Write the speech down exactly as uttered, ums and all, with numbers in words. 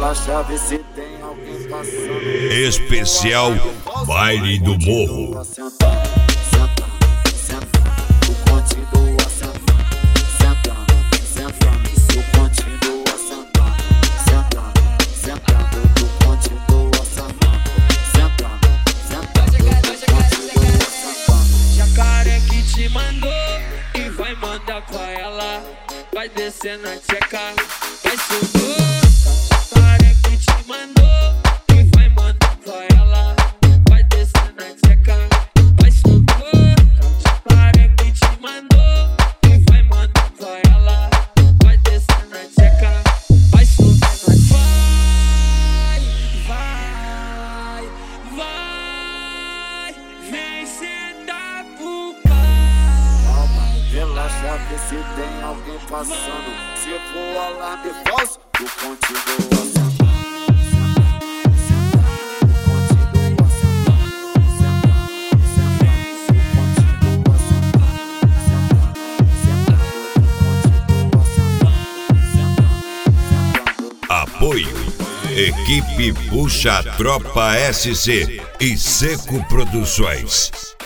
relaxa, vê se tem alguém passando. Especial Baile do Morro. Senta, senta, senta, tu continua sentando. Sentando, sentando, tu continua sentando. Sentando, sentando, tu continua sentando. Sentando, sentando, tu continua sentando. Jacaré que te mandou e vai mandar pra ela. Vai descer na tcheca, vai subir. Jacaré que te mandou e vai mandar pra ela. Vai descer na tcheca, vai subir. Jacaré que te mandou e vai mandar pra ela. Vai descer na tcheca, vai subir. Vai, vai, vai, vem sentar pro pai. Relaxa, vê se tem alguém passando. Se for alarme falso, tu continua sentando. Apoio Equipe Puxa Tropa S C e Seco Produções.